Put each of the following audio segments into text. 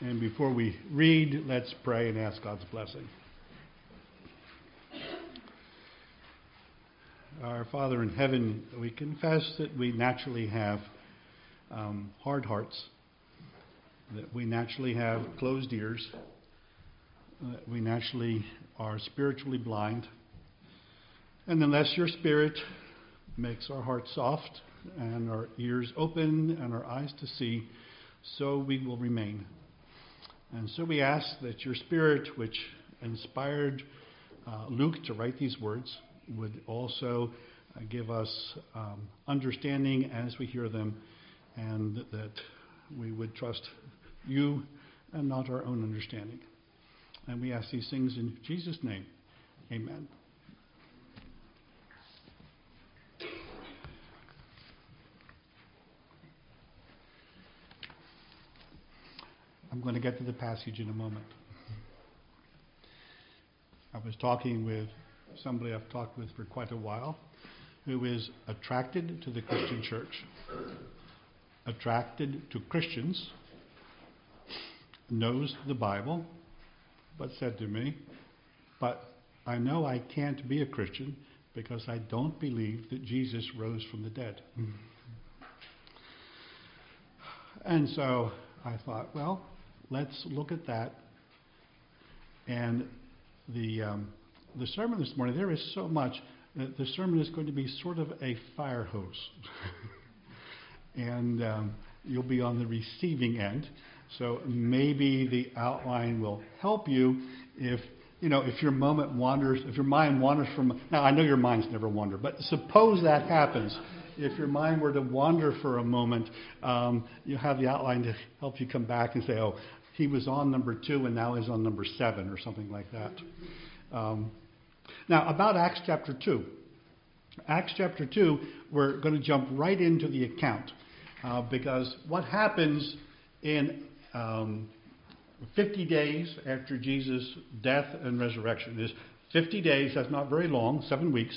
And before we read, let's pray and ask God's blessing. Our Father in heaven, we confess that we naturally have hard hearts, that we naturally have closed ears, that we naturally are spiritually blind. And unless your Spirit makes our hearts soft and our ears open and our eyes to see, so we will remain. And so we ask that your Spirit, which inspired Luke to write these words, would also give us understanding as we hear them, and that we would trust you and not our own understanding. And we ask these things in Jesus' name. Amen. I'm going to get to the passage in a moment. I was talking with somebody I've talked with for quite a while who is attracted to the Christian church, attracted to Christians, knows the Bible, but said to me, but I know I can't be a Christian because I don't believe that Jesus rose from the dead. And so I thought, well, let's look at that. And the sermon this morning, there is so much that the sermon is going to be sort of a fire hose. And you'll be on the receiving end. So maybe the outline will help you if your mind wanders from... Now, I know your minds never wander, but suppose that happens. If your mind were to wander for a moment, you have the outline to help you come back and say, oh, he was on number 2 and now he's on number 7 or something like that. Now, about Acts chapter 2. Acts chapter 2, we're going to jump right into the account. Because what happens in 50 days after Jesus' death and resurrection is 50 days, that's not very long, 7 weeks.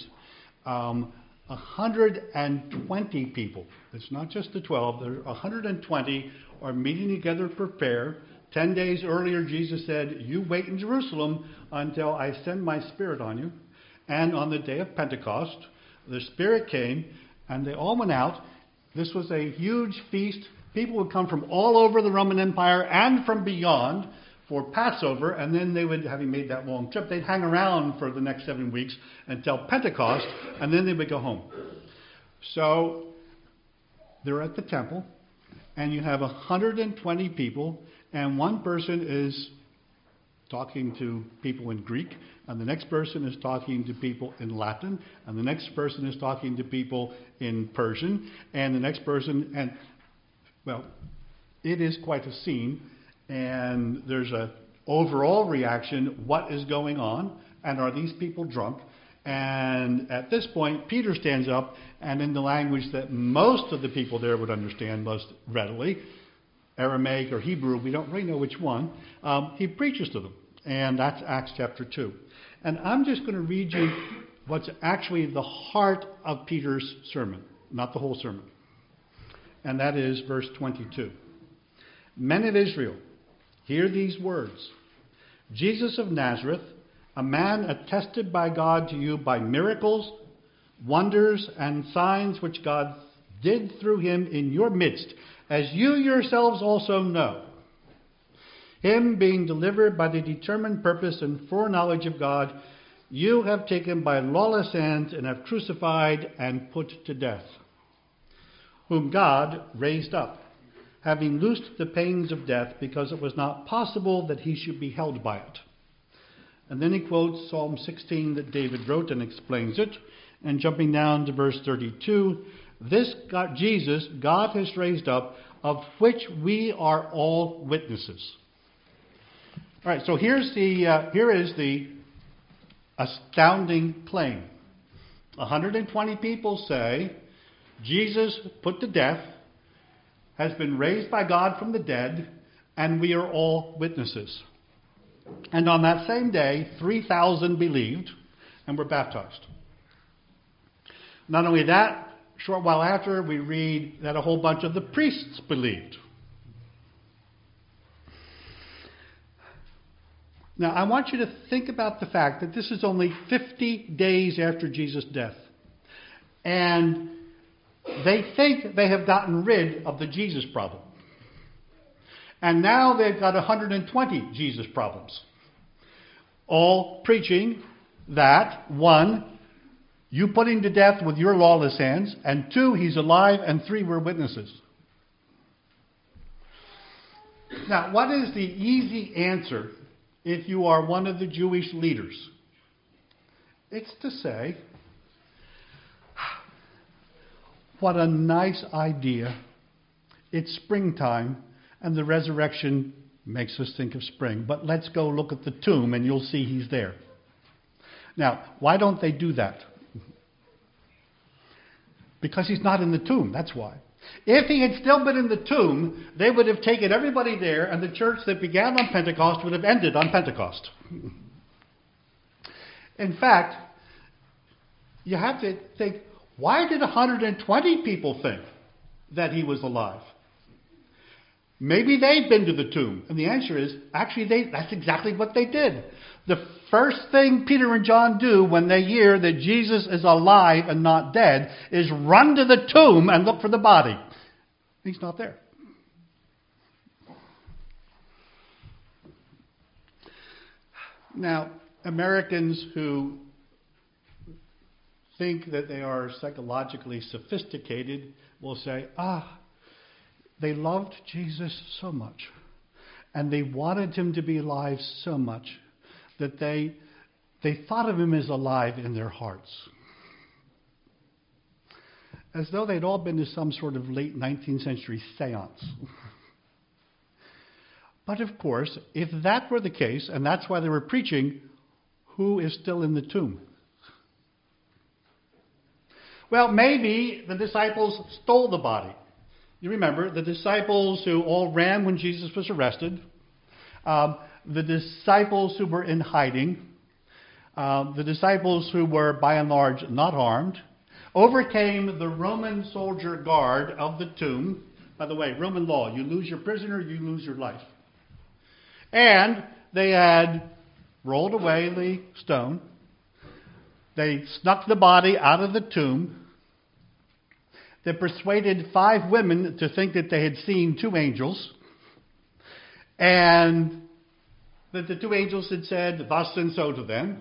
120 people, it's not just the 12, there are 120 are meeting together to prepare. 10 days earlier, Jesus said, you wait in Jerusalem until I send my Spirit on you. And on the day of Pentecost, the Spirit came, and they all went out. This was a huge feast. People would come from all over the Roman Empire and from beyond for Passover, and then they would, having made that long trip, they'd hang around for the next 7 weeks until Pentecost, and then they would go home. So they're at the temple, and you have 120 people, and one person is talking to people in Greek, and the next person is talking to people in Latin, and the next person is talking to people in Persian, and the next person, and well, it is quite a scene, and there's an overall reaction, what is going on, and are these people drunk? And at this point, Peter stands up, and in the language that most of the people there would understand most readily, Aramaic or Hebrew, we don't really know which one, he preaches to them. And that's Acts chapter 2. And I'm just going to read you what's actually the heart of Peter's sermon, not the whole sermon. And that is verse 22. Men of Israel, hear these words. Jesus of Nazareth, a man attested by God to you by miracles, wonders, and signs which God did through him in your midst, as you yourselves also know. Him being delivered by the determined purpose and foreknowledge of God, you have taken by lawless hands and have crucified and put to death, whom God raised up, having loosed the pains of death, because it was not possible that he should be held by it. And then he quotes Psalm 16 that David wrote and explains it. And jumping down to verse 32, this God, Jesus, God has raised up, of which we are all witnesses. All right, so here is the astounding claim. 120 people say, Jesus put to death, has been raised by God from the dead, and we are all witnesses. And on that same day, 3,000 believed and were baptized. Not only that, a short while after, we read that a whole bunch of the priests believed. Now, I want you to think about the fact that this is only 50 days after Jesus' death. And they think they have gotten rid of the Jesus problem. And now they've got 120 Jesus problems. All preaching that, one, you put him to death with your lawless hands, and two, he's alive, and three, we're witnesses. Now, what is the easy answer if you are one of the Jewish leaders? It's to say, what a nice idea. It's springtime, and the resurrection makes us think of spring. But let's go look at the tomb, and you'll see he's there. Now, why don't they do that? Because he's not in the tomb, that's why. If he had still been in the tomb, they would have taken everybody there, and the church that began on Pentecost would have ended on Pentecost. In fact, you have to think, why did 120 people think that he was alive? Maybe they'd been to the tomb. And the answer is, actually, that's exactly what they did. The first thing Peter and John do when they hear that Jesus is alive and not dead is run to the tomb and look for the body. He's not there. Now, Americans who think that they are psychologically sophisticated will say, they loved Jesus so much, and they wanted him to be alive so much that they thought of him as alive in their hearts. As though they'd all been to some sort of late 19th century seance. But of course, if that were the case, and that's why they were preaching, who is still in the tomb? Well, maybe the disciples stole the body. You remember, the disciples who all ran when Jesus was arrested, the disciples who were in hiding, the disciples who were by and large not armed, overcame the Roman soldier guard of the tomb. By the way, Roman law, you lose your prisoner, you lose your life. And they had rolled away the stone. They snuck the body out of the tomb. They persuaded 5 women to think that they had seen 2 angels. And that the 2 angels had said, thus and so to them.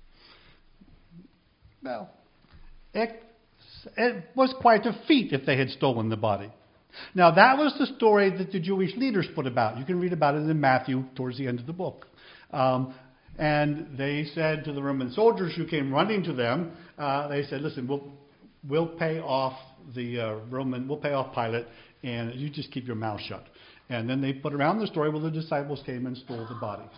Well, it was quite a feat if they had stolen the body. Now, that was the story that the Jewish leaders put about. You can read about it in Matthew towards the end of the book. And they said to the Roman soldiers who came running to them, they said, listen, we'll pay off we'll pay off Pilate, and you just keep your mouth shut. And then they put around the story where the disciples came and stole the body.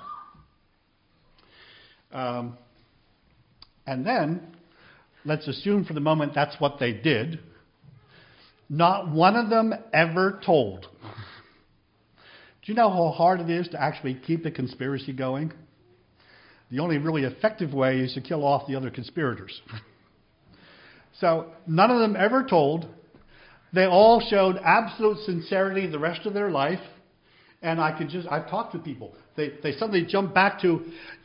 And then, let's assume for the moment that's what they did. Not one of them ever told. Do you know how hard it is to actually keep the conspiracy going? The only really effective way is to kill off the other conspirators. So none of them ever told. They all showed absolute sincerity the rest of their life. And I've talked to people. They suddenly jump back to,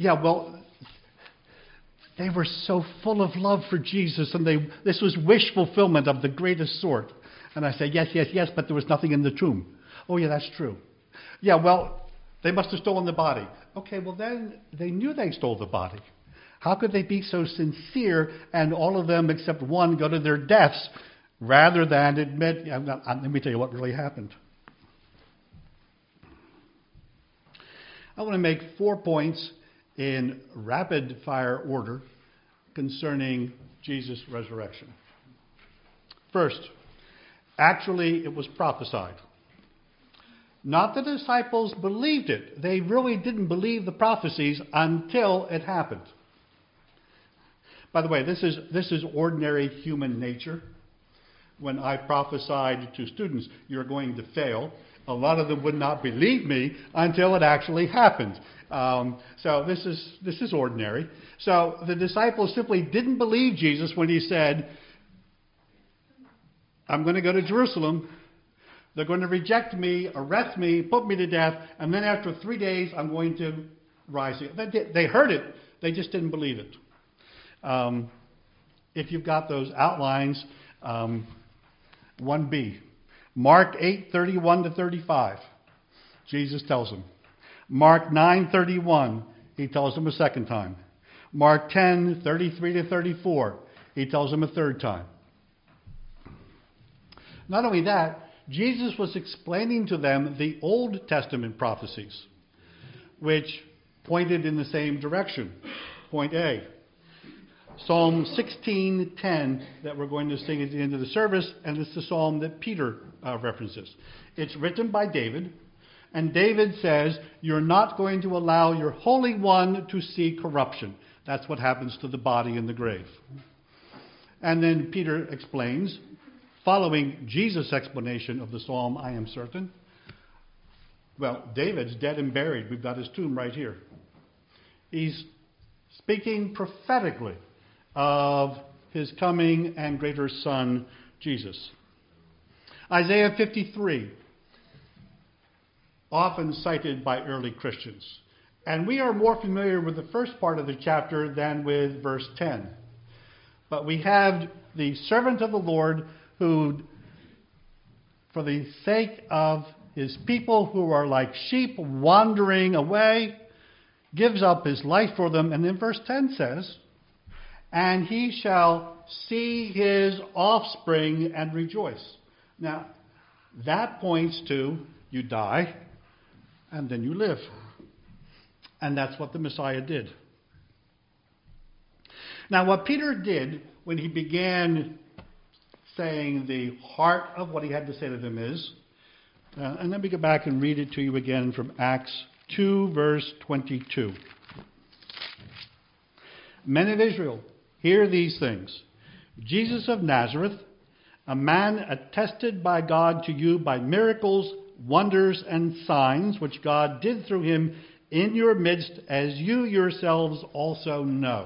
they were so full of love for Jesus, and this was wish fulfillment of the greatest sort. And I say, yes, but there was nothing in the tomb. Oh, yeah, that's true. Yeah, well, they must have stolen the body. Okay, well then, they knew they stole the body. How could they be so sincere and all of them except one go to their deaths rather than admit, let me tell you what really happened. I want to make 4 points in rapid fire order concerning Jesus' resurrection. First, actually it was prophesied. Not the disciples believed it. They really didn't believe the prophecies until it happened. By the way, this is ordinary human nature. When I prophesied to students, you're going to fail, a lot of them would not believe me until it actually happened. So this is ordinary. So the disciples simply didn't believe Jesus when he said, I'm going to go to Jerusalem. They're going to reject me, arrest me, put me to death, and then after 3 days I'm going to rising. They heard it, they just didn't believe it. If you've got those outlines, 1b, Mark 8:31-35, Jesus tells them. Mark 9:31, he tells them a second time. Mark 10:33-34, he tells them a third time. Not only that, Jesus was explaining to them the Old Testament prophecies, which pointed in the same direction. Point A. Psalm 16:10 that we're going to sing at the end of the service, and it's the psalm that Peter references. It's written by David, and David says, "You're not going to allow your Holy One to see corruption." That's what happens to the body in the grave. And then Peter explains, following Jesus' explanation of the psalm, "I am certain." Well, David's dead and buried. We've got his tomb right here. He's speaking prophetically of his coming and greater Son, Jesus. Isaiah 53, often cited by early Christians. And we are more familiar with the first part of the chapter than with verse 10. But we have the servant of the Lord who, for the sake of his people who are like sheep wandering away, gives up his life for them. And then verse 10 says, "And he shall see his offspring and rejoice." Now, that points to you die and then you live. And that's what the Messiah did. Now, what Peter did when he began saying the heart of what he had to say to them is, and let me go back and read it to you again from Acts 2, verse 22. "Men of Israel, hear these things. Jesus of Nazareth, a man attested by God to you by miracles, wonders, and signs, which God did through him in your midst, as you yourselves also know."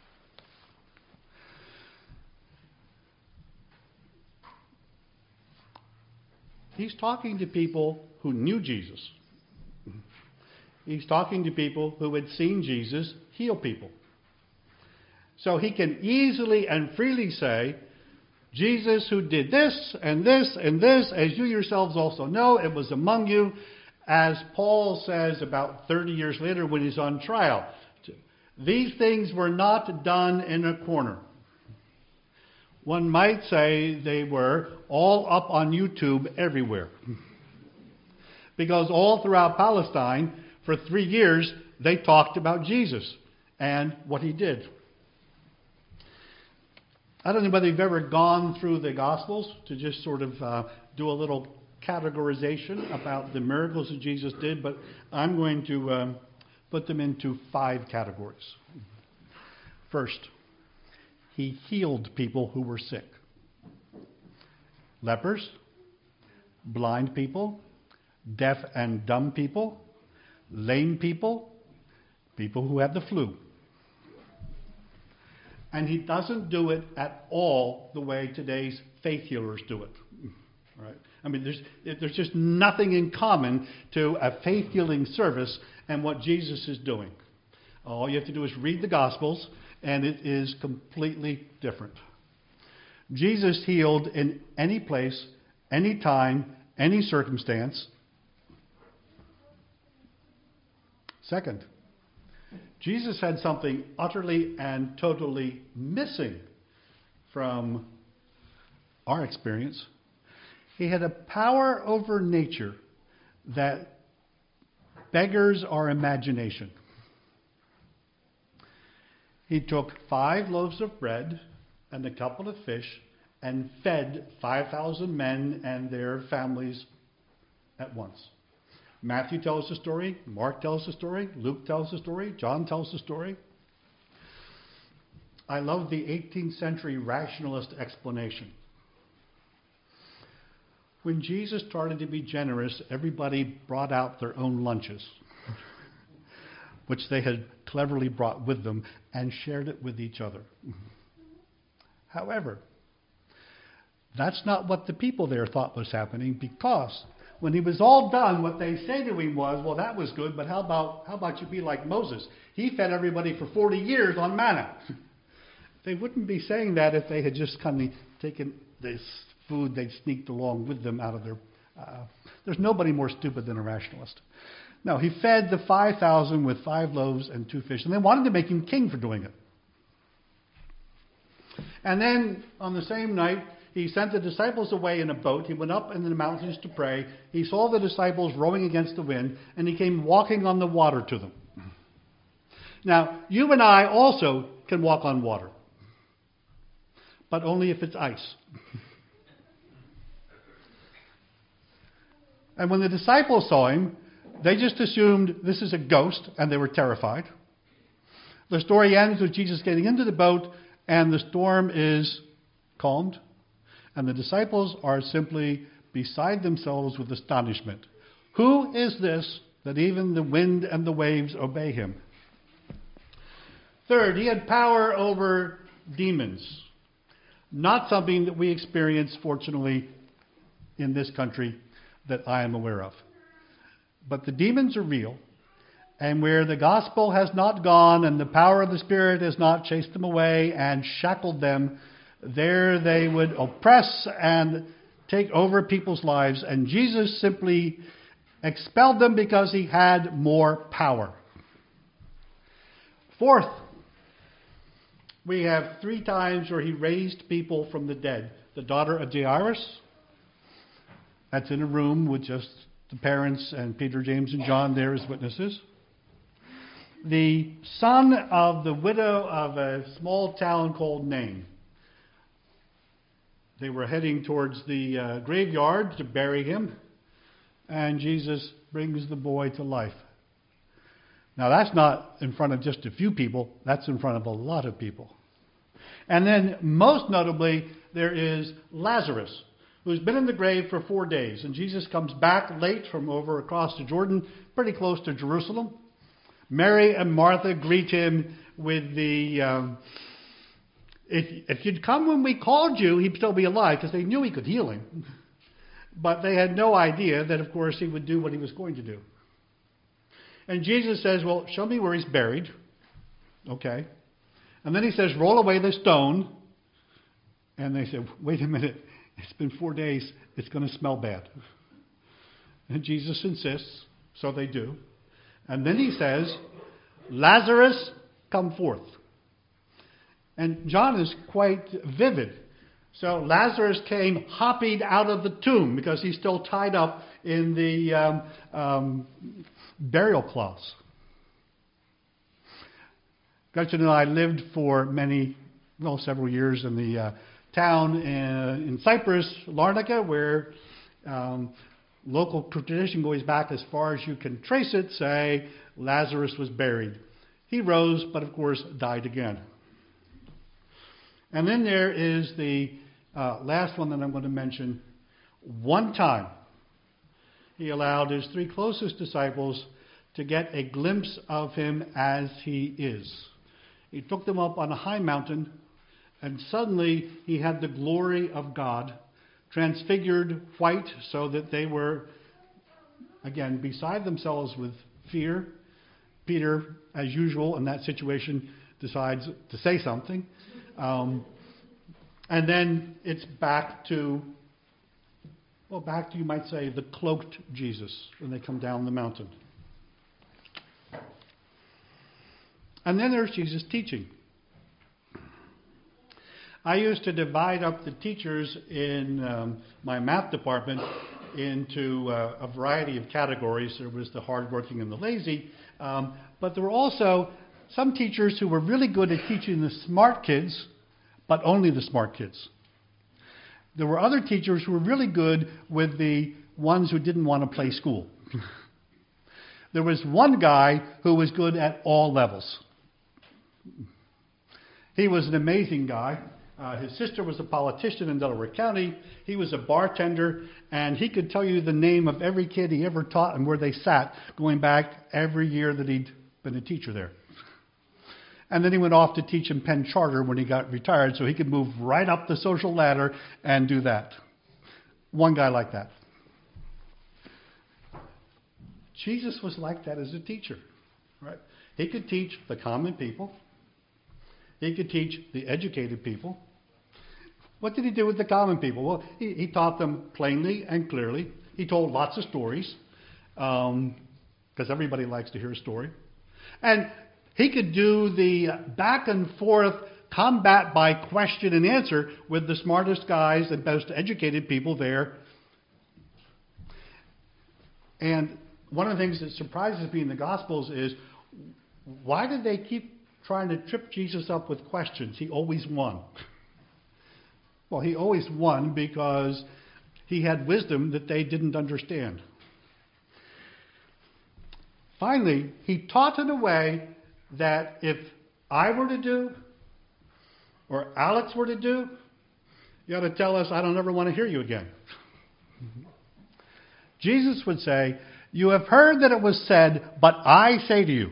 He's talking to people who knew Jesus. He's talking to people who had seen Jesus heal people. So he can easily and freely say, "Jesus who did this and this and this, as you yourselves also know, it was among you," as Paul says about 30 years later when he's on trial. These things were not done in a corner. One might say they were all up on YouTube everywhere. Because all throughout Palestine, for 3 years, they talked about Jesus and what he did. I don't know whether you've ever gone through the Gospels to just sort of do a little categorization about the miracles that Jesus did, but I'm going to put them into 5 categories. First, he healed people who were sick. Lepers, blind people, deaf and dumb people, lame people, people who have the flu. And he doesn't do it at all the way today's faith healers do it. Right? I mean, there's just nothing in common to a faith healing service and what Jesus is doing. All you have to do is read the Gospels, and it is completely different. Jesus healed in any place, any time, any circumstance. Second, Jesus had something utterly and totally missing from our experience. He had a power over nature that beggars our imagination. He took 5 loaves of bread and a couple of fish and fed 5,000 men and their families at once. Matthew tells the story, Mark tells the story, Luke tells the story, John tells the story. I love the 18th century rationalist explanation. When Jesus started to be generous, everybody brought out their own lunches, which they had cleverly brought with them, and shared it with each other. However, that's not what the people there thought was happening, because when he was all done, what they say to him was, well, that was good, but how about you be like Moses? He fed everybody for 40 years on manna. They wouldn't be saying that if they had just kind of taken this food they'd sneaked along with them out of their... there's nobody more stupid than a rationalist. No, he fed the 5,000 with 5 loaves and 2 fish, and they wanted to make him king for doing it. And then, on the same night, he sent the disciples away in a boat. He went up into the mountains to pray. He saw the disciples rowing against the wind, and he came walking on the water to them. Now, you and I also can walk on water, but only if it's ice. And when the disciples saw him, they just assumed this is a ghost, and they were terrified. The story ends with Jesus getting into the boat, and the storm is calmed. And the disciples are simply beside themselves with astonishment. Who is this that even the wind and the waves obey him? Third, he had power over demons. Not something that we experience, fortunately, in this country that I am aware of. But the demons are real. And where the gospel has not gone and the power of the Spirit has not chased them away and shackled them, there they would oppress and take over people's lives. And Jesus simply expelled them because he had more power. Fourth, we have 3 times where he raised people from the dead. The daughter of Jairus, that's in a room with just the parents and Peter, James, and John there as witnesses. The son of the widow of a small town called Nain. They were heading towards the graveyard to bury him, and Jesus brings the boy to life. Now that's not in front of just a few people, that's in front of a lot of people. And then most notably, there is Lazarus, who's been in the grave for 4 days, and Jesus comes back late from over across the Jordan, pretty close to Jerusalem. Mary and Martha greet him with the... If you'd come when we called you, he'd still be alive, because they knew he could heal him. But they had no idea that, of course, he would do what he was going to do. And Jesus says, well, show me where he's buried. Okay. And then he says, roll away the stone. And they said, wait a minute, it's been 4 days, it's going to smell bad. And Jesus insists, so they do. And then he says, Lazarus, come forth. And John is quite vivid. So Lazarus came hopping out of the tomb because he's still tied up in the burial cloths. Gretchen and I lived for several years in the town in Cyprus, Larnaca, where local tradition goes back as far as you can trace it, say Lazarus was buried. He rose, but of course died again. And then there is the last one that I'm going to mention. One time, he allowed his 3 closest disciples to get a glimpse of him as he is. He took them up on a high mountain, and suddenly he had the glory of God, transfigured white, so that they were, again, beside themselves with fear. Peter, as usual in that situation, decides to say something. And then it's back to, you might say, the cloaked Jesus when they come down the mountain. And then there's Jesus teaching. I used to divide up the teachers in my math department into a variety of categories. There was the hardworking and the lazy, but there were also some teachers who were really good at teaching the smart kids, but only the smart kids. There were other teachers who were really good with the ones who didn't want to play school. There was one guy who was good at all levels. He was an amazing guy. His sister was a politician in Delaware County. He was a bartender, and he could tell you the name of every kid he ever taught and where they sat, going back every year that he'd been a teacher there. And then he went off to teach in Penn Charter when he got retired, so he could move right up the social ladder and do that. One guy like that. Jesus was like that as a teacher. Right? He could teach the common people. He could teach the educated people. What did he do with the common people? Well, he taught them plainly and clearly. He told lots of stories, because everybody likes to hear a story. And he could do the back and forth combat by question and answer with the smartest guys and most educated people there. And one of the things that surprises me in the Gospels is, why did they keep trying to trip Jesus up with questions? He always won. Well, he always won because he had wisdom that they didn't understand. Finally, he taught in a way that if I were to do, or Alex were to do, you ought to tell us, I don't ever want to hear you again. Jesus would say, you have heard that it was said, but I say to you.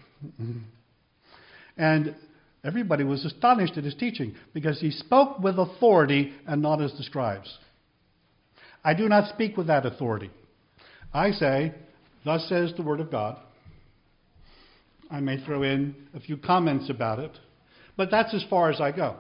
And everybody was astonished at his teaching because he spoke with authority and not as the scribes. I do not speak with that authority. I say, thus says the word of God. I may throw in a few comments about it, but that's as far as I go.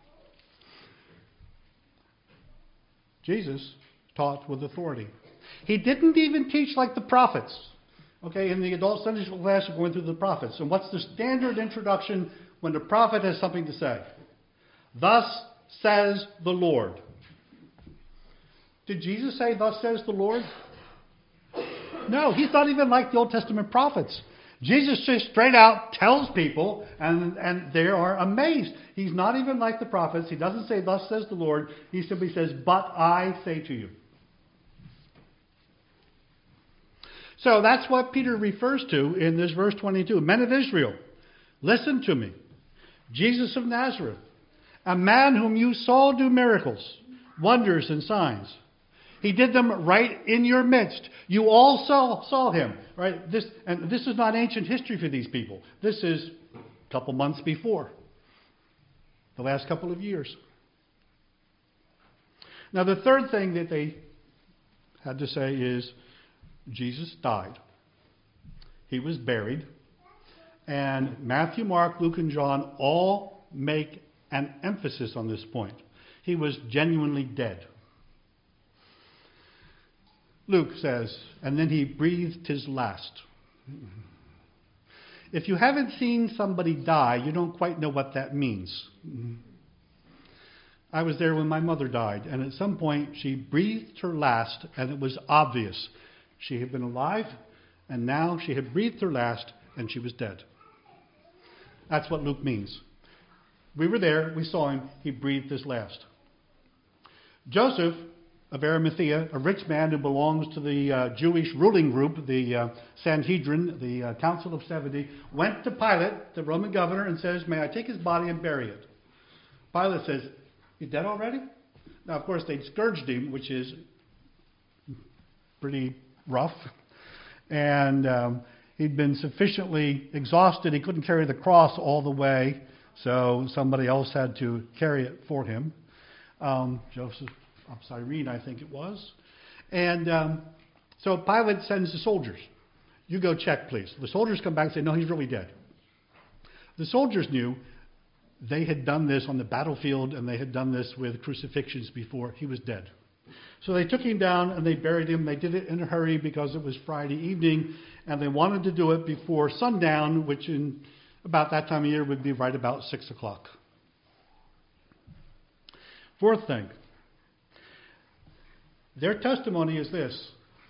Jesus taught with authority. He didn't even teach like the prophets. Okay, in the adult Sunday school class, we're going through the prophets. And what's the standard introduction when the prophet has something to say? Thus says the Lord. Did Jesus say, thus says the Lord? No, he's not even like the Old Testament prophets. Jesus just straight out tells people, and they are amazed. He's not even like the prophets. He doesn't say, thus says the Lord. He simply says, but I say to you. So that's what Peter refers to in this verse 22. Men of Israel, listen to me. Jesus of Nazareth, a man whom you saw do miracles, wonders and signs. He did them right in your midst. You all saw him. Right? This is not ancient history for these people. This is a couple months before. The last couple of years. Now the third thing that they had to say is, Jesus died. He was buried. And Matthew, Mark, Luke, and John all make an emphasis on this point. He was genuinely dead. Luke says, and then he breathed his last. If you haven't seen somebody die, you don't quite know what that means. I was there when my mother died, and at some point she breathed her last, and it was obvious. She had been alive, and now she had breathed her last, and she was dead. That's what Luke means. We were there, we saw him, he breathed his last. Joseph of Arimathea, a rich man who belongs to the Jewish ruling group, the Sanhedrin, the Council of 70, went to Pilate, the Roman governor, and says, may I take his body and bury it? Pilate says, he's dead already? Now, of course, they'd scourged him, which is pretty rough. And he'd been sufficiently exhausted. He couldn't carry the cross all the way, so somebody else had to carry it for him. Joseph of Cyrene, I think it was. And so Pilate sends the soldiers. You go check, please. The soldiers come back and say, no, he's really dead. The soldiers knew they had done this on the battlefield, and they had done this with crucifixions before. He was dead. So they took him down and they buried him. They did it in a hurry because it was Friday evening, and they wanted to do it before sundown, which in about that time of year would be right about 6 o'clock. Fourth thing. Their testimony is this.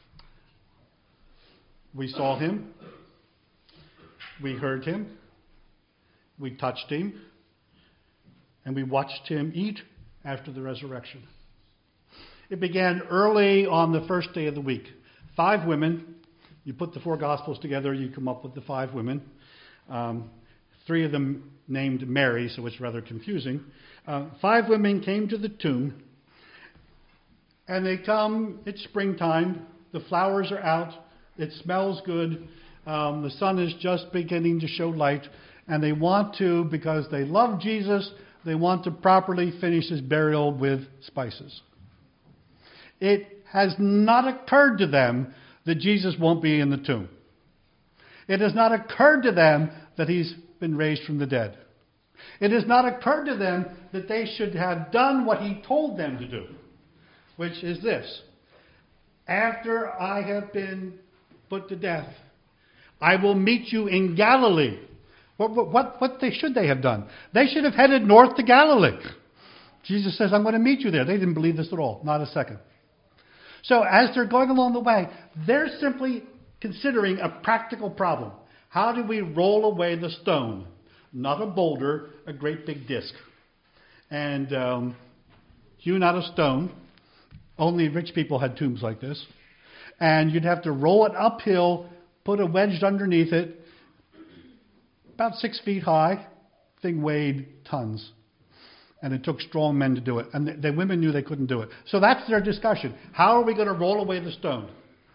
We saw him. We heard him. We touched him. And we watched him eat after the resurrection. It began early on the first day of the week. 5 women. You put the 4 Gospels together, you come up with the 5 women. 3 of them named Mary, so it's rather confusing. 5 women came to the tomb. And they come, it's springtime, the flowers are out, it smells good, the sun is just beginning to show light, and they want to, because they love Jesus, they want to properly finish his burial with spices. It has not occurred to them that Jesus won't be in the tomb. It has not occurred to them that he's been raised from the dead. It has not occurred to them that they should have done what he told them to do, which is this. After I have been put to death, I will meet you in Galilee. What should they have done? They should have headed north to Galilee. Jesus says, I'm going to meet you there. They didn't believe this at all, not a second. So as they're going along the way, they're simply considering a practical problem. How do we roll away the stone? Not a boulder, a great big disc. And hewn out of stone. Only rich people had tombs like this. And you'd have to roll it uphill, put a wedge underneath it, about 6 feet high. Thing weighed tons. And it took strong men to do it. And the women knew they couldn't do it. So that's their discussion. How are we going to roll away the stone?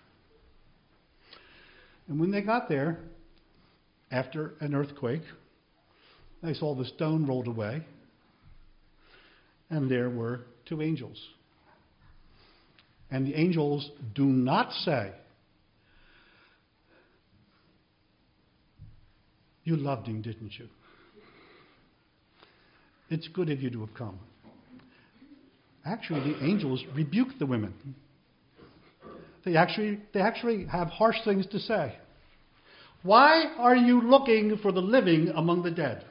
And when they got there, after an earthquake, they saw the stone rolled away. And there were 2 angels. And the angels do not say, you loved him, didn't you? It's good of you to have come. Actually, the angels rebuke the women. They actually have harsh things to say. Why are you looking for the living among the dead?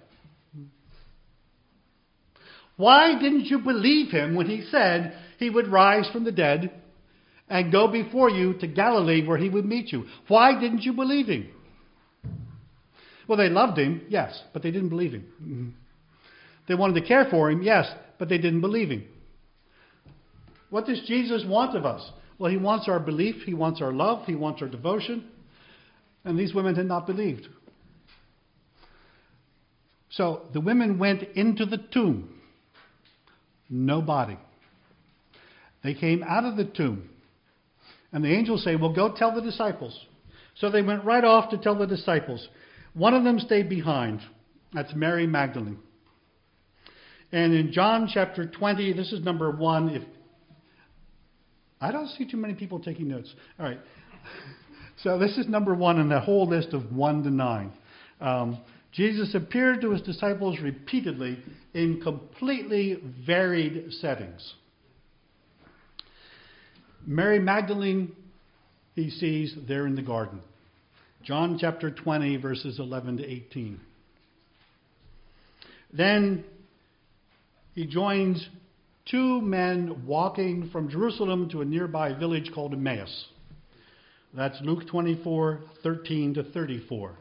Why didn't you believe him when he said he would rise from the dead and go before you to Galilee where he would meet you? Why didn't you believe him? Well, they loved him, yes, but they didn't believe him. They wanted to care for him, yes, but they didn't believe him. What does Jesus want of us? Well, he wants our belief, he wants our love, he wants our devotion. And these women had not believed. So the women went into the tomb. No body. They came out of the tomb. And the angels say, well, go tell the disciples. So they went right off to tell the disciples. One of them stayed behind. That's Mary Magdalene. And in John chapter 20, this is number 1. I don't see too many people taking notes. All right. So this is number 1 in the whole list of 1 to 9. Jesus appeared to his disciples repeatedly in completely varied settings. Mary Magdalene, he sees there in the garden. John chapter 20, verses 11 to 18. Then he joins 2 men walking from Jerusalem to a nearby village called Emmaus. That's Luke 24, 13 to 34.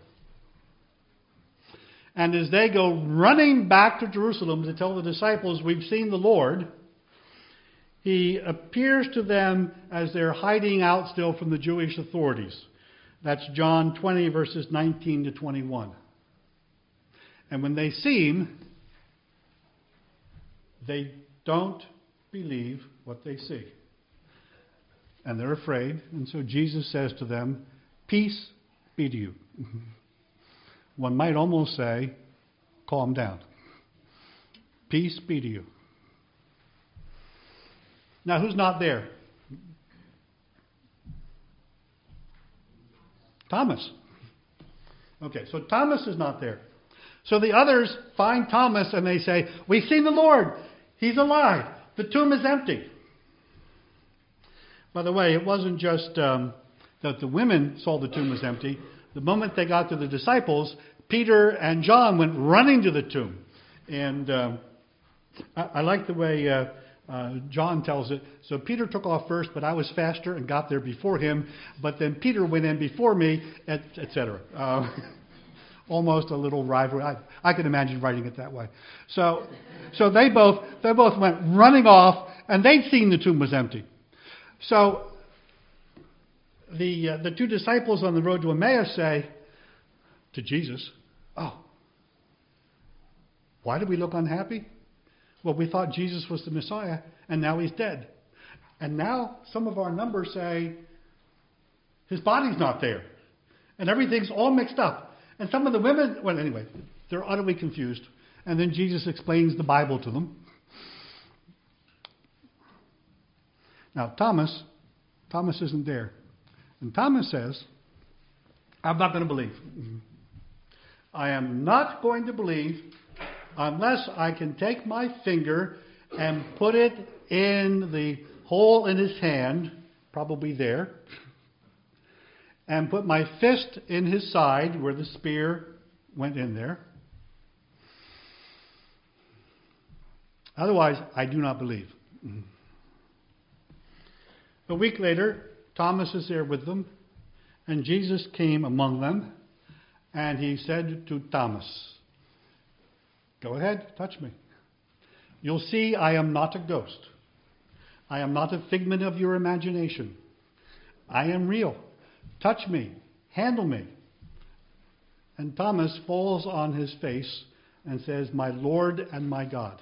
And as they go running back to Jerusalem to tell the disciples, we've seen the Lord, he appears to them as they're hiding out still from the Jewish authorities. That's John 20, verses 19 to 21. And when they see him, they don't believe what they see. And they're afraid. And so Jesus says to them, peace be to you. One might almost say, calm down. Peace be to you. Now, who's not there? Thomas. Okay, so Thomas is not there. So the others find Thomas and they say, we've seen the Lord. He's alive. The tomb is empty. By the way, it wasn't just that the women saw the tomb was empty. The moment they got to the disciples, Peter and John went running to the tomb. And I like the way John tells it. So Peter took off first, but I was faster and got there before him. But then Peter went in before me, etc. Almost a little rivalry. I can imagine writing it that way. So they both went running off, and they'd seen the tomb was empty. So the 2 disciples on the road to Emmaus say to Jesus, "Oh, why did we look unhappy? Well, we thought Jesus was the Messiah, and now he's dead. And now some of our numbers say his body's not there, and everything's all mixed up. And some of the women, well, anyway, they're utterly confused. And then Jesus explains the Bible to them. Now, Thomas isn't there. And Thomas says, I'm not going to believe. I am not going to believe unless I can take my finger and put it in the hole in his hand, probably there, and put my fist in his side where the spear went in there. Otherwise, I do not believe. A week later, Thomas is there with them, and Jesus came among them, and he said to Thomas, go ahead, touch me. You'll see I am not a ghost. I am not a figment of your imagination. I am real. Touch me. Handle me. And Thomas falls on his face and says, my Lord and my God.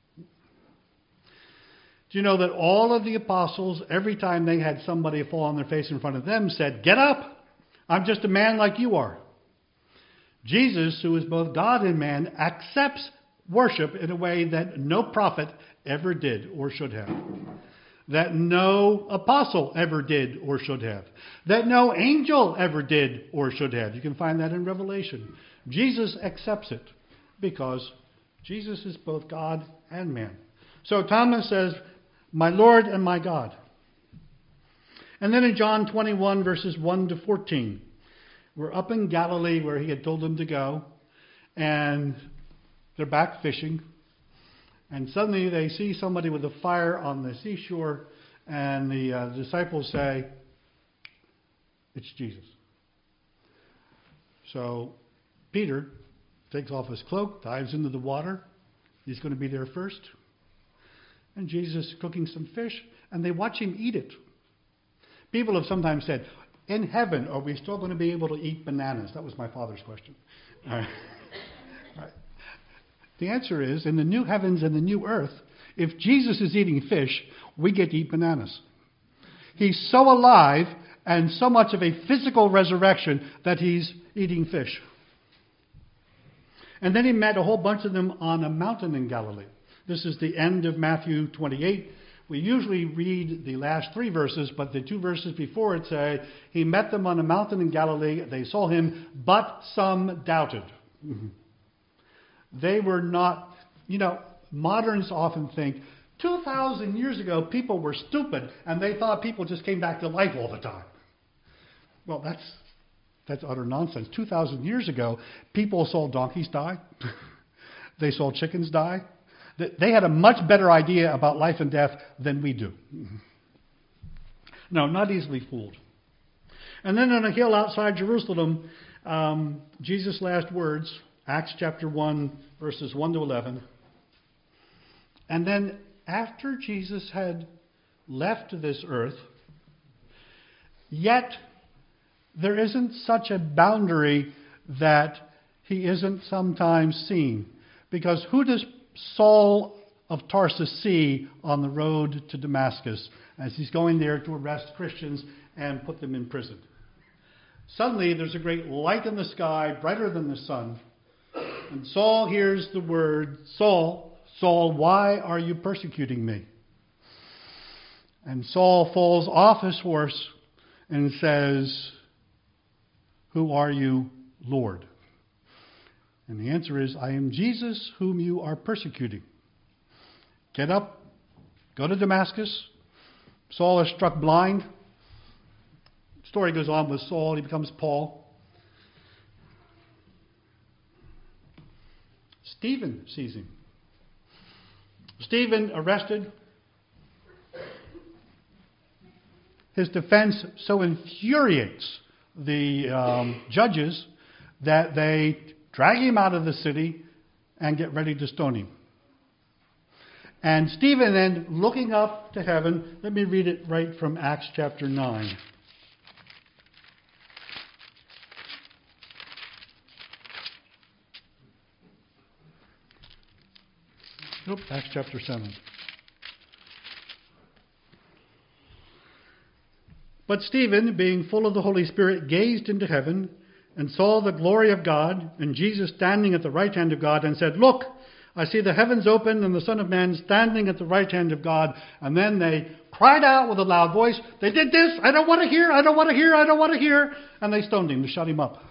Do you know that all of the apostles, every time they had somebody fall on their face in front of them, said, get up. I'm just a man like you are. Jesus, who is both God and man, accepts worship in a way that no prophet ever did or should have. That no apostle ever did or should have. That no angel ever did or should have. You can find that in Revelation. Jesus accepts it because Jesus is both God and man. So Thomas says, my Lord and my God. And then in John 21, verses 1 to 14, we're up in Galilee where he had told them to go, and they're back fishing. And suddenly they see somebody with a fire on the seashore, and the disciples say, it's Jesus. So Peter takes off his cloak, dives into the water. He's going to be there first. And Jesus is cooking some fish, and they watch him eat it. People have sometimes said, in heaven, are we still going to be able to eat bananas? That was my father's question. All right. The answer is, in the new heavens and the new earth, if Jesus is eating fish, we get to eat bananas. He's so alive and so much of a physical resurrection that he's eating fish. And then he met a whole bunch of them on a mountain in Galilee. This is the end of Matthew 28. We usually read the last 3 verses, but the 2 verses before it say, he met them on a mountain in Galilee. They saw him, but some doubted. They were not, moderns often think, 2,000 years ago, people were stupid, and they thought people just came back to life all the time. Well, that's utter nonsense. 2,000 years ago, people saw donkeys die. They saw chickens die. They had a much better idea about life and death than we do. No, not easily fooled. And then on a hill outside Jerusalem, Jesus' last words, Acts chapter 1, verses 1 to 11. And then after Jesus had left this earth, yet there isn't such a boundary that he isn't sometimes seen. Because who does Saul of Tarsus see on the road to Damascus as he's going there to arrest Christians and put them in prison? Suddenly there's a great light in the sky, brighter than the sun. And Saul hears the word, Saul, Saul, why are you persecuting me? And Saul falls off his horse and says, who are you, Lord? And the answer is, I am Jesus whom you are persecuting. Get up, go to Damascus. Saul is struck blind. The story goes on with Saul. He becomes Paul. Stephen sees him. Stephen arrested. His defense so infuriates the judges that they drag him out of the city and get ready to stone him. And Stephen then, looking up to heaven, let me read it right from Acts chapter 9. Acts chapter 7. But Stephen, being full of the Holy Spirit, gazed into heaven and saw the glory of God and Jesus standing at the right hand of God and said, look, I see the heavens open and the Son of Man standing at the right hand of God. And then they cried out with a loud voice, "They did this! I don't want to hear! I don't want to hear! I don't want to hear!" And they stoned him to shut him up.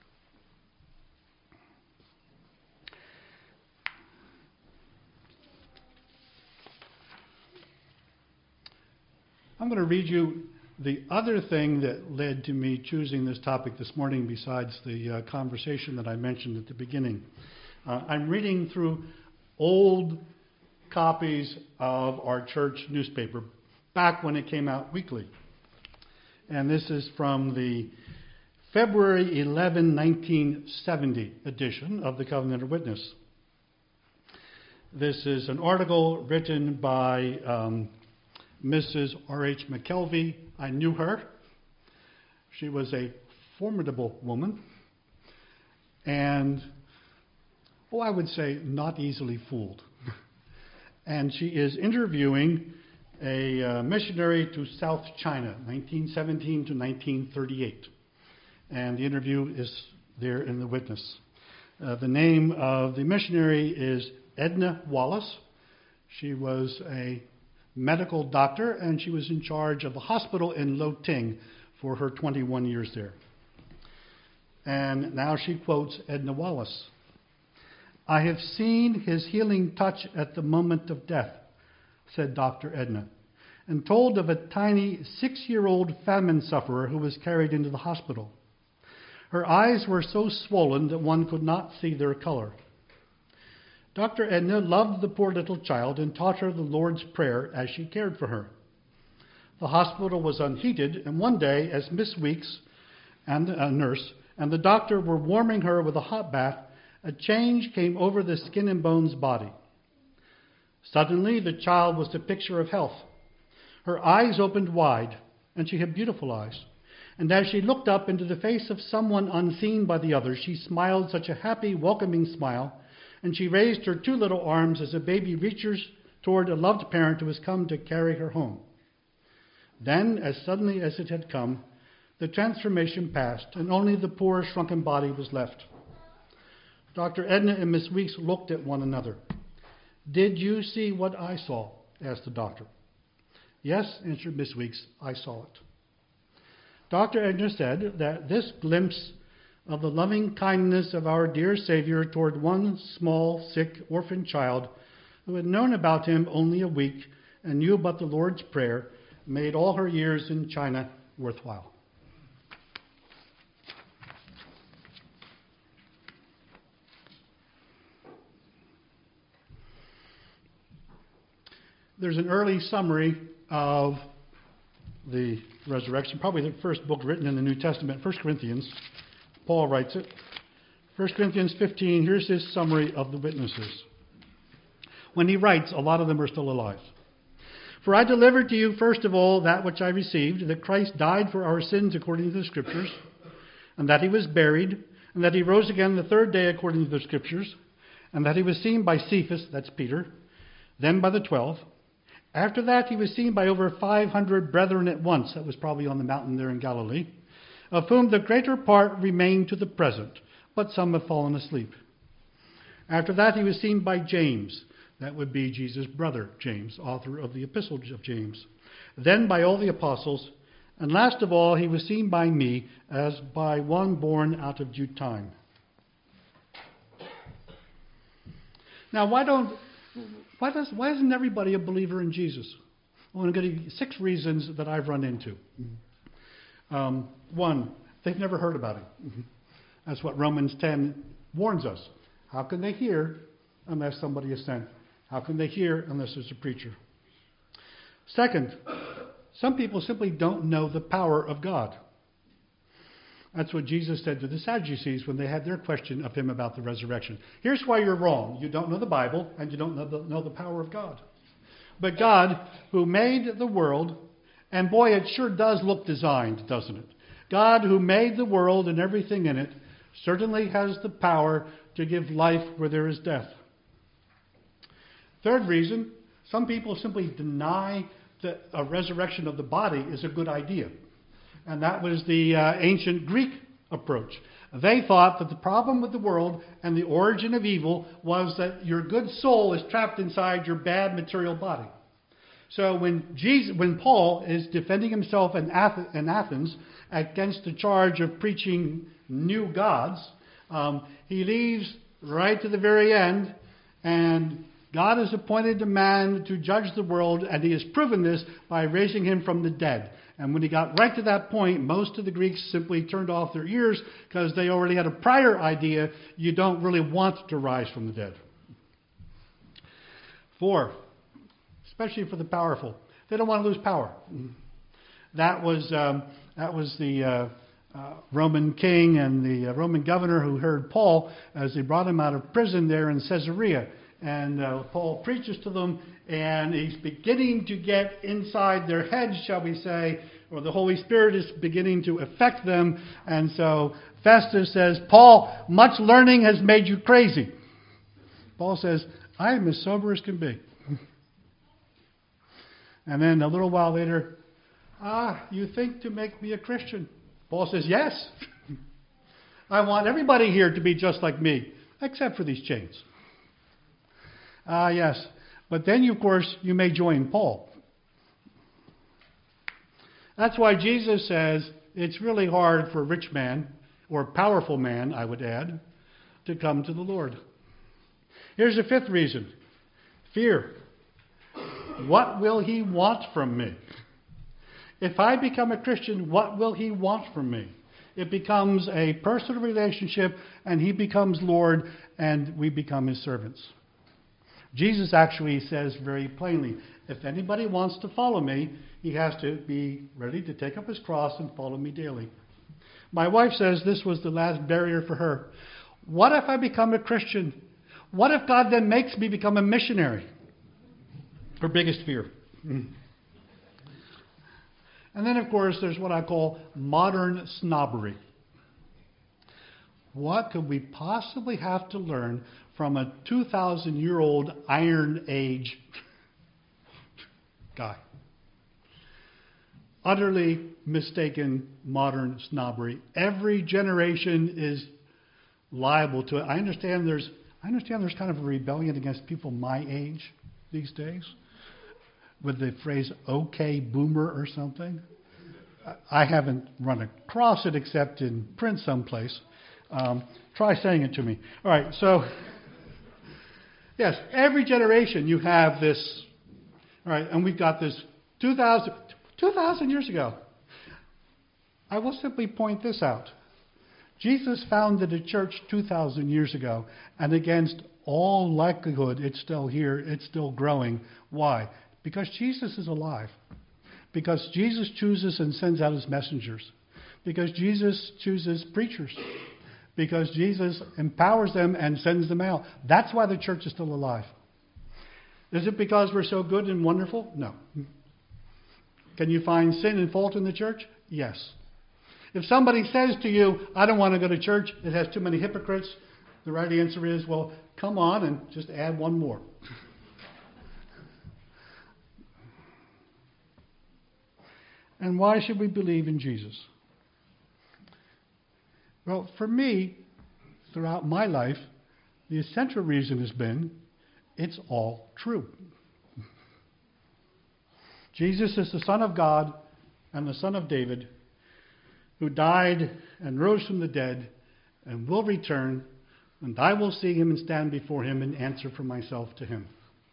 I'm going to read you the other thing that led to me choosing this topic this morning besides the conversation that I mentioned at the beginning. I'm reading through old copies of our church newspaper, back when it came out weekly. And this is from the February 11, 1970 edition of the Covenanter Witness. This is an article written by Mrs. R.H. McKelvey. I knew her. She was a formidable woman and, I would say, not easily fooled. And she is interviewing a missionary to South China, 1917 to 1938. And the interview is there in the witness. The name of the missionary is Edna Wallace. She was a medical doctor, and she was in charge of a hospital in Lo Ting for her 21 years there. And now she quotes Edna Wallace. "I have seen his healing touch at the moment of death," said Dr. Edna, and told of a tiny 6-year-old famine sufferer who was carried into the hospital. Her eyes were so swollen that one could not see their color. Dr. Edna loved the poor little child and taught her the Lord's Prayer as she cared for her. The hospital was unheated, and one day, as Miss Weeks and a nurse and the doctor were warming her with a hot bath, a change came over the skin and bones body. Suddenly, the child was the picture of health. Her eyes opened wide, and she had beautiful eyes. And as she looked up into the face of someone unseen by the others, she smiled such a happy, welcoming smile, and she raised her 2 little arms as a baby reaches toward a loved parent who has come to carry her home. Then, as suddenly as it had come, the transformation passed, and only the poor, shrunken body was left. Dr. Edna and Miss Weeks looked at one another. "Did you see what I saw?" asked the doctor. "Yes," answered Miss Weeks, "I saw it." Dr. Edna said that this glimpse of the loving kindness of our dear Savior toward one small, sick, orphan child who had known about him only a week and knew about the Lord's Prayer made all her years in China worthwhile. There's an early summary of the resurrection, probably the first book written in the New Testament, 1 Corinthians. Paul writes it. 1 Corinthians 15, here's his summary of the witnesses. When he writes, a lot of them are still alive. "For I delivered to you first of all that which I received, that Christ died for our sins according to the Scriptures, and that he was buried, and that he rose again the 3rd day according to the Scriptures, and that he was seen by Cephas," that's Peter, "then by the 12. After that he was seen by over 500 brethren at once," that was probably on the mountain there in Galilee, "of whom the greater part remain to the present, but some have fallen asleep. After that he was seen by James," that would be Jesus' brother James, author of the Epistle of James, "then by all the apostles, and last of all he was seen by me, as by one born out of due time." Now, why isn't everybody a believer in Jesus? I want to give you 6 reasons that I've run into. 1, they've never heard about him. That's what Romans 10 warns us. How can they hear unless somebody is sent? How can they hear unless there's a preacher? 2nd, some people simply don't know the power of God. That's what Jesus said to the Sadducees when they had their question of him about the resurrection. Here's why you're wrong. You don't know the Bible, and you don't know the power of God. But God, who made the world, and boy, it sure does look designed, doesn't it? God, who made the world and everything in it, certainly has the power to give life where there is death. 3rd reason, some people simply deny that a resurrection of the body is a good idea. And that was the ancient Greek approach. They thought that the problem with the world and the origin of evil was that your good soul is trapped inside your bad material body. So when Paul is defending himself in Athens against the charge of preaching new gods, he leaves right to the very end, and God has appointed a man to judge the world, and he has proven this by raising him from the dead. And when he got right to that point, most of the Greeks simply turned off their ears because they already had a prior idea you don't really want to rise from the dead. 4, especially for the powerful, they don't want to lose power. That was the Roman king and the Roman governor who heard Paul as they brought him out of prison there in Caesarea. And Paul preaches to them, and he's beginning to get inside their heads, shall we say, or the Holy Spirit is beginning to affect them. And so Festus says, Paul, much learning has made you crazy. Paul says, I am as sober as can be. And then a little while later, you think to make me a Christian? Paul says, yes. I want everybody here to be just like me, except for these chains. Yes. But then, of course, you may join Paul. That's why Jesus says it's really hard for a rich man, or powerful man, I would add, to come to the Lord. Here's the 5th reason. Fear. What will he want from me? If I become a Christian, what will he want from me? It becomes a personal relationship, and he becomes Lord, and we become his servants. Jesus actually says very plainly, if anybody wants to follow me, he has to be ready to take up his cross and follow me daily. My wife says this was the last barrier for her. What if I become a Christian? What if God then makes me become a missionary? Her biggest fear. And then, of course, there's what I call modern snobbery. What could we possibly have to learn from a 2,000-year-old Iron Age guy? Utterly mistaken modern snobbery. Every generation is liable to it. I understand there's kind of a rebellion against people my age these days with the phrase "okay, boomer" or something. I haven't run across it except in print someplace. Try saying it to me. All right, so yes, every generation you have this. All right, and we've got this 2,000 years ago. I will simply point this out. Jesus founded a church 2,000 years ago, and against all likelihood, it's still here, it's still growing. Why? Because Jesus is alive. Because Jesus chooses and sends out his messengers. Because Jesus chooses preachers. Because Jesus empowers them and sends them out. That's why the church is still alive. Is it because we're so good and wonderful? No. Can you find sin and fault in the church? Yes. If somebody says to you, I don't want to go to church, it has too many hypocrites, the right answer is, well, come on and just add one more. And why should we believe in Jesus? Well, for me, throughout my life, the essential reason has been it's all true. Jesus is the Son of God and the Son of David, who died and rose from the dead and will return, and I will see him and stand before him and answer for myself to him.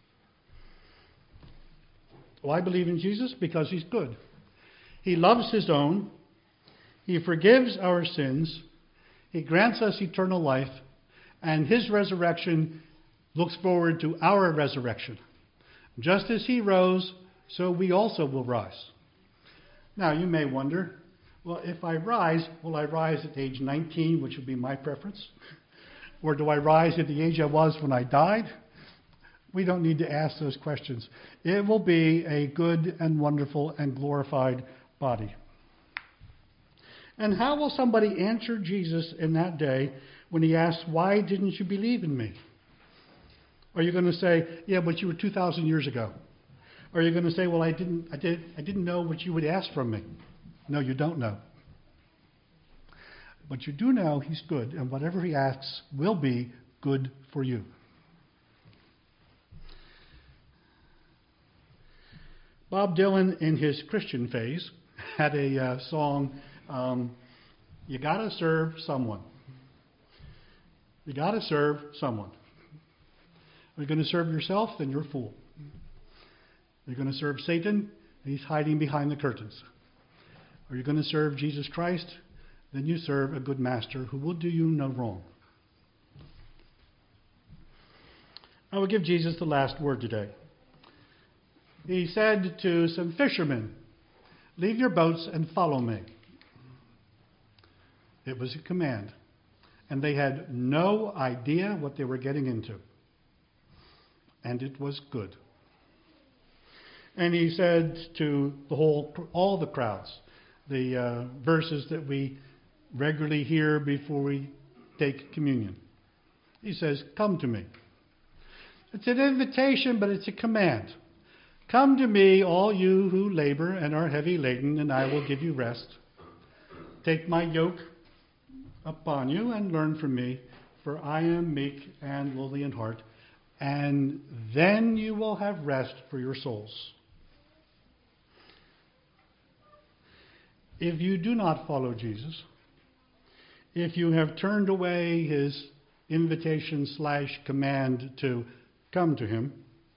Well, I believe in Jesus because he's good. He loves his own. He forgives our sins. He grants us eternal life. And his resurrection looks forward to our resurrection. Just as he rose, so we also will rise. Now, you may wonder, well, if I rise, will I rise at age 19, which would be my preference? Or do I rise at the age I was when I died? We don't need to ask those questions. It will be a good and wonderful and glorified body. And how will somebody answer Jesus in that day when he asks, why didn't you believe in me? Are you going to say, yeah, but you were 2,000 years ago? Or are you going to say, well, I didn't know what you would ask from me? No, you don't know. But you do know he's good, and whatever he asks will be good for you. Bob Dylan, in his Christian phase, had a song, you gotta serve someone. You gotta serve someone. Are you going to serve yourself? Then you're a fool. Are you going to serve Satan? He's hiding behind the curtains. Are you going to serve Jesus Christ? Then you serve a good master who will do you no wrong. I will give Jesus the last word today. He said to some fishermen, leave your boats and follow me. It was a command. And they had no idea what they were getting into. And it was good. And he said to all the crowds, the verses that we regularly hear before we take communion. He says, come to me. It's an invitation, but it's a command. Come to me, all you who labor and are heavy laden, and I will give you rest. Take my yoke upon you and learn from me, for I am meek and lowly in heart, and then you will have rest for your souls. If you do not follow Jesus, if you have turned away his invitation/command to come to him,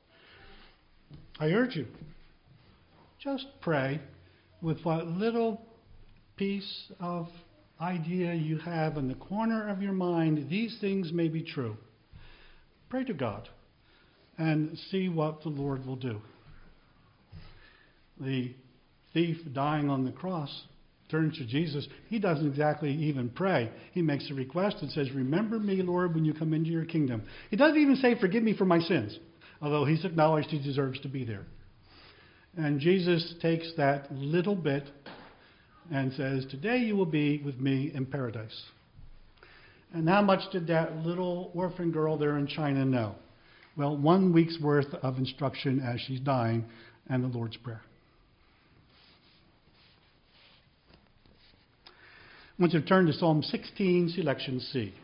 I urge you, just pray with what little piece of idea you have in the corner of your mind. These things may be true. Pray to God and see what the Lord will do. The thief dying on the cross turns to Jesus. He doesn't exactly even pray. He makes a request and says, remember me, Lord, when you come into your kingdom. He doesn't even say, forgive me for my sins, although he's acknowledged he deserves to be there. And Jesus takes that little bit and says, today you will be with me in paradise. And how much did that little orphan girl there in China know? Well, 1 week's worth of instruction as she's dying and the Lord's Prayer. I want you to turn to Psalm 16, selection C.